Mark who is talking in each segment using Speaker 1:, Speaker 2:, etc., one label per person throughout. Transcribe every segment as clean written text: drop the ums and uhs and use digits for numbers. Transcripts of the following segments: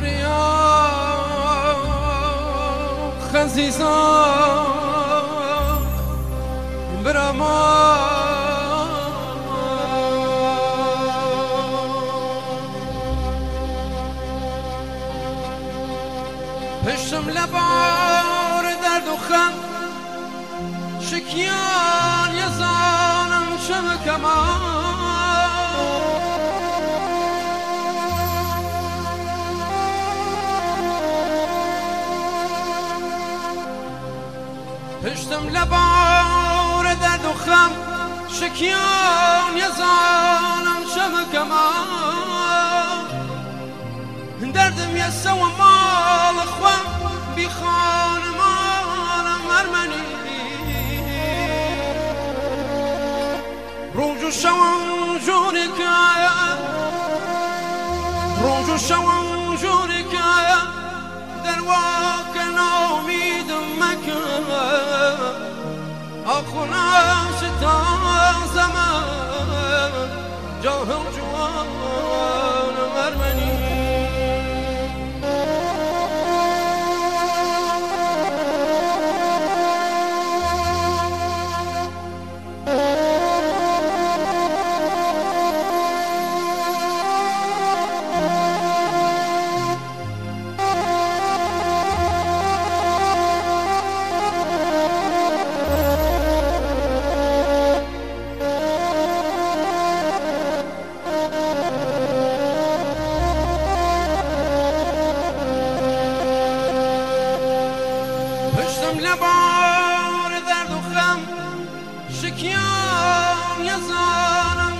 Speaker 1: دریا خزیزا برما پشتم لبار درد و خم شکیان یزانم شمکمان پشتم لبار درد و خم شکیان یزانم شمکمان دردم یسه و مال خوام بی خانمانم ارمنی روج و شوم جوری کایا روج و شوم جوری کایا در واقع نامیدم مکن آخوناش تا زمان جاهم جوانم ارمنی لبار درد و خم شکیان یزانم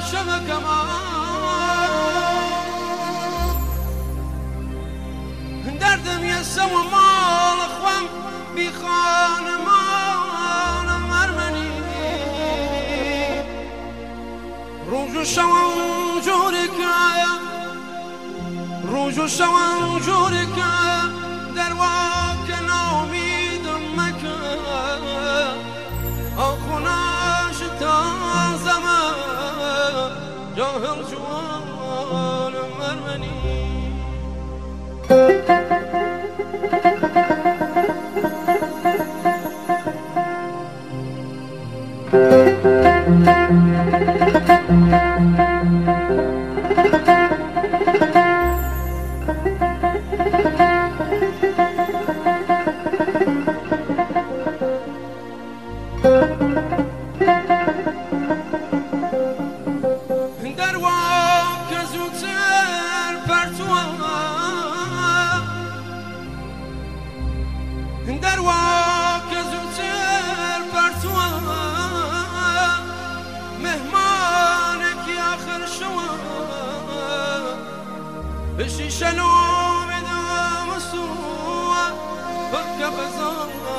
Speaker 1: شمکمان دردم یسه و مال خوام بی خانمانم ارمنی روج و شوم جوری کایا روج و شوم جوری کایا در واقع نامی آخوناش تا زمان جاهم جوانم ارمنی در واقع زودتر پرتوام در واقع زودتر پرتوام مهمانکی آخر شما بشی شلو بدم سوا بکه بزام